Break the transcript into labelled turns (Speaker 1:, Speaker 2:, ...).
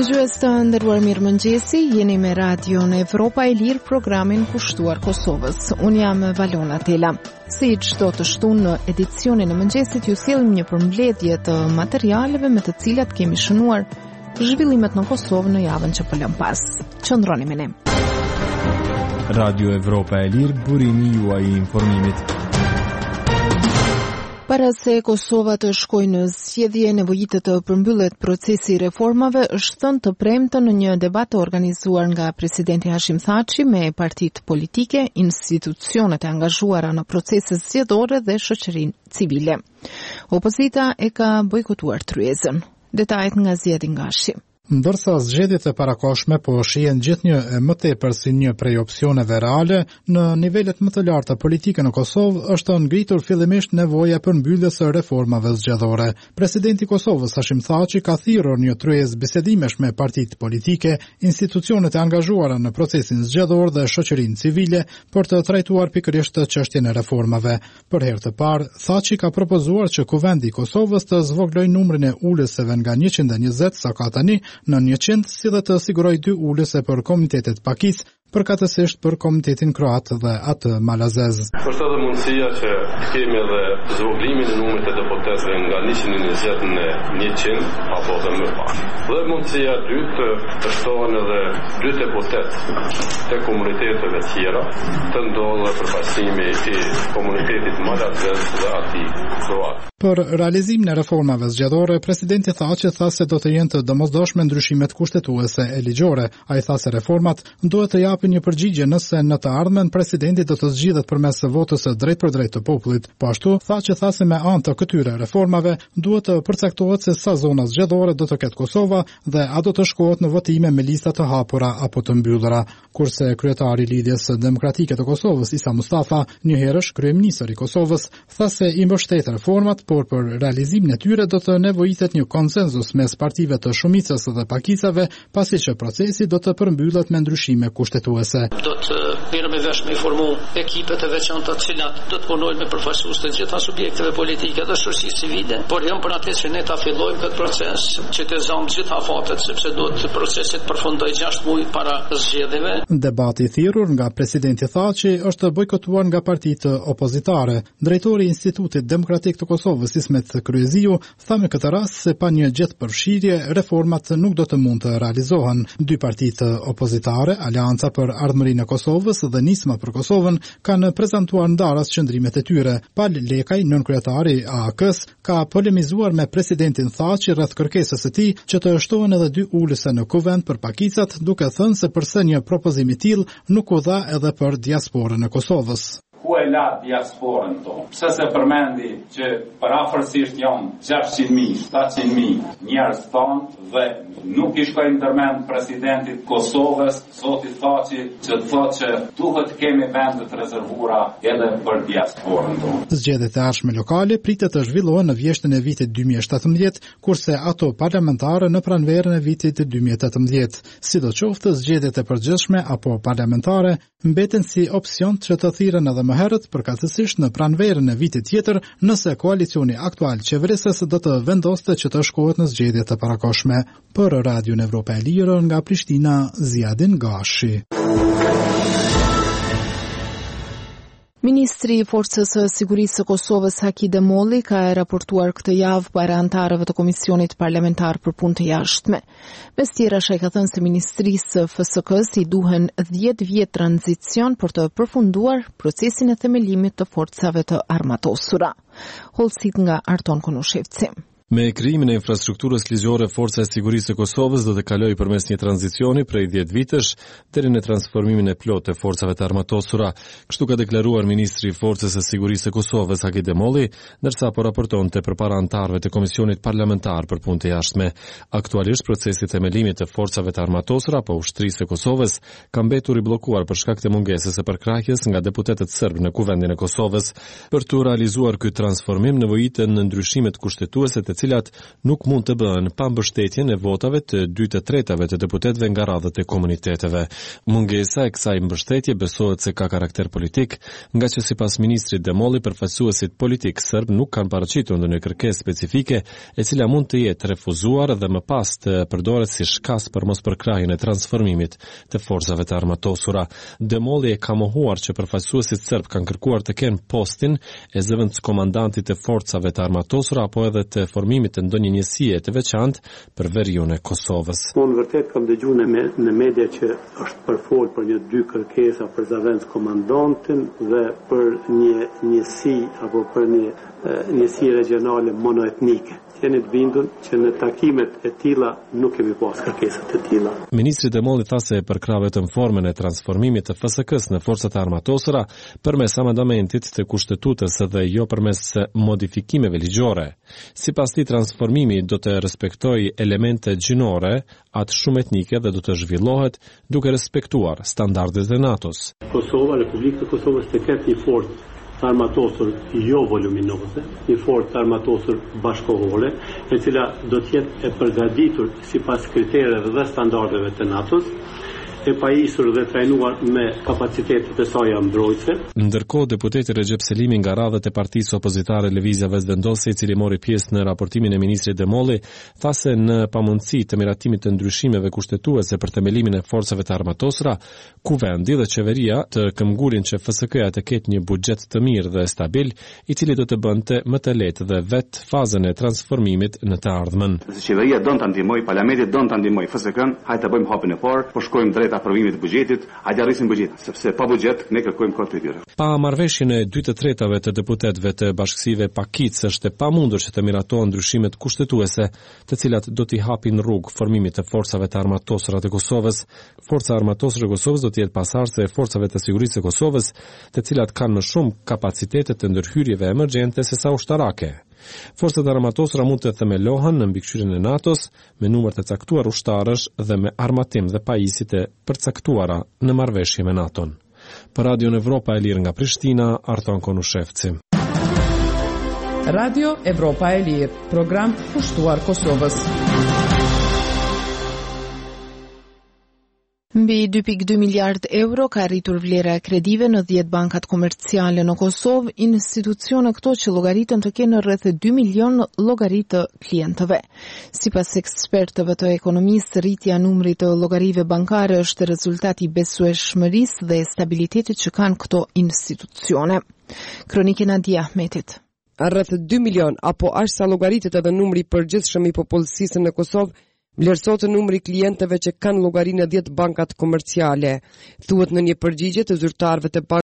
Speaker 1: Dëgjues të nderuar, mirëmëngjesi, jeni me Radion Evropa e Lirë, programin kushtuar Kosovës. Unë jam Valona Tela. Si çdo të shtunë në edicionin e mëngjesit, ju sjellim një përmbledhje të materialeve me të cilat kemi shënuar zhvillimet në Kosovë në javën që po lëm pas. Qëndroni me ne.
Speaker 2: Radio Evropa e Lirë, burimi juaj i informimit.
Speaker 1: Para se Kosova të shkojë në zgjedhje, nevojitet të përmbyllet procesi i reformave është thënë të premten në një debat të organizuar nga presidenti Hashim Thaçi me partitë politike, institucionet e angazhuara në proceset zgjedhore dhe shoqërinë civile. Opozita e ka bojkotuar tryezën. Detajet nga Zjedin Gashi.
Speaker 3: Ndërsa zgjedhjet e parakohshme po shihen gjithnjë e më tepër si një prej opsioneve reale, në nivelet më të larta politike në Kosovë është ngritur fillimisht nevoja për mbylljes së reformave zgjedhore. Presidenti i Kosovës Hashim Thaçi ka thirrur një tryezë bisedimesh me partitë politike, institucionet e angazhuara në procesin zgjedhor dhe shoqërinë civile për të trajtuar pikërisht çështjen e reformave. Për herë të parë, Thaçi ka propozuar që Kuvendi i Kosovës të zvoglojë numrin e ulësve nga 120 sa ka tani në 100, si dhe të siguroj 2 ulëse për komunitetet pakis, përkatësisht për komunitetin kroat dhe atë malazez.
Speaker 4: Është edhe mundësia që kemi edhe zvoglimin e numrit të deputetëve nga 120 në 100 apo edhe më pak. Dhe mundësia e dytë të shtohen edhe 2 deputetë të komuniteteve tjera, të ndodhë përfaqësimi i komunitetit malazez dhe atij kroat.
Speaker 3: Për realizimin e reformave zgjedhore, presidenti Thaçi tha se do të jenë të domosdoshme ndryshimet kushtetuese e ligjore. Ai tha se reformat duhet të japin një përgjigje nëse në të ardhmen presidenti do të zgjidhet përmes votës së drejt për drejt të popullit. Po ashtu, Thaçi tha se me anë të këtyre reformave duhet të përcaktohet se sa zona zgjedhore do të ketë Kosova dhe a do të shkohet në votime me lista të hapura apo të mbyllura. Kurse kryetari i Lidhjes Demokratike të Kosovës Isa Mustafa, një herësh kryeministër i Kosovës, tha se i mbështet reformat, por për realizimin e tyre do të nevojitet një konsenzus mes partive të shumicës dhe pakicave, pasi që procesi do të përmbyllet me ndryshime kushtetuese.
Speaker 5: Do të merrem vesh me formu ekipet e veçanta të cilat do të punojnë me përfaqësues të gjitha subjekteve politike dhe shoqërisë civile, por jam për atë që ne ta fillojmë këtë proces, që të zonë gjitha fatet, sepse do të procesi të përfundojë 6 muaj para zgjedhjeve.
Speaker 3: Debati i thirrur nga presidenti Thaçi është bojkotuar nga partitë opozitare. Drejtori i Institutit Demokratik të Kosovës, Ismet Kryeziu, tha me këtë rast se pa një gjetë përfshirje, reformat nuk do të mund të realizohen. 2 partitë opozitare, Alianca për Ardhmërinë e Kosovës dhe Nisma për Kosovën, kanë prezantuar ndaras qëndrimet e tyre. Pal Lekaj, nënkryetari i AK-s, ka polemizuar me presidentin Thaçi rreth kërkesës së tij që të shtohen edhe 2 ulëse në kuvend për pakicat, duke thënë se përse një propozim i tillë nuk u dha edhe për diasporën e Kosovës.
Speaker 6: Ku e la diasporën tonë? Pse se përmendi që për afërsisht janë 600.000, 700.000 njerëz tonë dhe nuk i shkojnë ndërmend presidentit Kosovës, zoti Thaçi, që thotë që duhet kemi vende të rezervuara edhe për diasporën tonë.
Speaker 3: Zgjedhjet e ardhshme lokale pritet të zhvillohen në vjeshtën e vitit 2017, kurse ato parlamentare në pranverën e vitit 2018. Sidoqoftë, zgjedhjet e përgjithshme apo parlamentare mbeten si opsion që të thirren edhe më herët, përkatësisht në pranverën e vitit tjetër, nëse koalicioni aktual qeverisës do të vendoste që të shkohet në zgjedhje të parakohshme. Për Radion Evropa e Lirë nga Prishtina, Zjedin Gashi.
Speaker 1: Ministri i Forcës së Sigurisë së Kosovës Haki Demolli ka raportuar këtë javë para anëtarëve të Komisionit Parlamentar për Punë të Jashtme. Mes tjerash, ai ka thënë se Ministrisë së FSK-s i duhen 10 vjet tranzicion për të përfunduar procesin e themelimit të forcave të armatosura. Holsit nga Arton Konushevci.
Speaker 2: Me krijimin e infrastrukturës ligjore, Forca e Sigurisë së Kosovës do të kalojë përmes një tranzicioni prej 10 vitesh deri në transformimin e plotë të forcave të armatosura. Kështu ka deklaruar ministri i Forcës së Sigurisë së Kosovës Haki Demolli, ndërsa po raportonte përpara anëtarëve të Komisionit Parlamentar për Punë të Jashtme. Aktualisht procesi i themelimit të forcave të armatosura apo ushtrisë së Kosovës ka mbetur i bllokuar për shkak të mungesës së përkrahjes nga deputetët serb në Kuvendin e Kosovës. Për të realizuar ky transformim nevojiten ndryshimet kushtetuese të cilat nuk mund të bëhen pa mbështetjen e votave të 2/3 të deputetëve nga radhët e komuniteteve. Mungesa e kësaj mbështetje besohet se ka karakter politik, nga që sipas ministrit Demolli përfaqësuesit politik serb nuk kanë paraqitur ndonjë kërkesë specifike e cila mund të jetë refuzuar dhe më pas të përdoret si shkas për mospërkrahjen e transformimit të forcave të armatosura. Demolli e ka mohuar që përfaqësuesit serb kanë kërkuar të kenë postin e zëvendëskomandantit të forcave të armatosura apo edhe të formimit të ndonjë njësie të veçantë për veriun e Kosovës.
Speaker 7: Unë vërtet kam dëgjuar në media që është përfol për një 2 kërkesa për zëvendëskomandantin dhe për një njësi apo për një njësi regionale monoetnike. Jeni të bindur që në takimet e tilla nuk kemi pas kërkesa të tilla.
Speaker 2: Ministri Demolli tha se përkrah vetëm formën e transformimit të FSK-s në forcat e armatosura përmes amandamentit të kushtetutës dhe jo përmes modifikimeve ligjore. Sipas tij transformimi do të respektojë elemente gjinore, atë shumë etnike dhe do të zhvillohet duke respektuar standardet e NATO-s.
Speaker 7: Kosova, Republika e Kosovës të ketë një forcë armatosur jo voluminoze, një forcë armatosur bashkohore, e cila do të jetë e përgatitur sipas kritereve dhe standardeve të NATO-s, e pajisur dhe trajnuar me kapacitetet e saj mbrojtëse.
Speaker 2: Ndërkohë, deputeti Recep Selimi nga radhët e partisë opozitare Lëvizja Vendosje, i cili mori pjesë në raportimin e ministrit Demolli, tha se në pamundësi të miratimit të ndryshimeve kushtetuese për themelimin e forcave të armatosura, kuvendi dhe qeveria të këmbgulin që FSK-ja të ketë një buxhet të mirë dhe stabil, i cili do të bënte më të lehtë dhe vetë fazën e transformimit në të ardhmen.
Speaker 8: Qeveria don ta ndihmojë, parlamenti don ta ndihmojë FSK-n, hajde të bëjmë hapin e parë, po shkojmë drejt aprovimit të buxhetit, hajde arrisim buxhetin, sepse pa buxhet ne kërkojmë kohë të tyre.
Speaker 2: Pa marrëveshjen e 2/3 të deputetëve të bashkësive PAKIC është e pamundur që të miratohen ndryshimet kushtetuese, të cilat do t'i hapin rrugë formimit të forcave të armatosura të Kosovës. Forca armatosore e Kosovës do të jetë pasardhëse e forcave të sigurisë së Kosovës, të cilat kanë më shumë kapacitete të ndërhyrjeve emergjente se sa ushtarake. Forcat armatosura mund të themelohen në mbikëqyrjen e NATO-s me numër të caktuar ushtarësh dhe me armatim dhe pajisje të përcaktuara në marrëveshje me NATO-n. Për Radio Evropa e Lirë nga Prishtina, Arton Konushevci.
Speaker 9: Radio Evropa e Lirë, program pushtuar Kosovës.
Speaker 1: Mbi 2.2 miliard euro ka rritur vlera e kredive në 10 bankat komerciale në Kosovë, institucione këto që llogaritën të kenë rreth 2 milion llogaritë klientëve. Sipas ekspertëve të ekonomisë, rritja e numrit të llogarive bankare është rezultati i besueshmërisë dhe stabilitetit që kanë këto institucione. Kronikë Nadia Ahmetit.
Speaker 9: Rreth 2 milion apo aq sa llogaritët edhe numri i përgjithshëm i popullsisë në Kosovë vlerësohet numri klientëve që kanë llogari në 10 bankat komerciale. Thuhet në një përgjigje të zyrtarëve të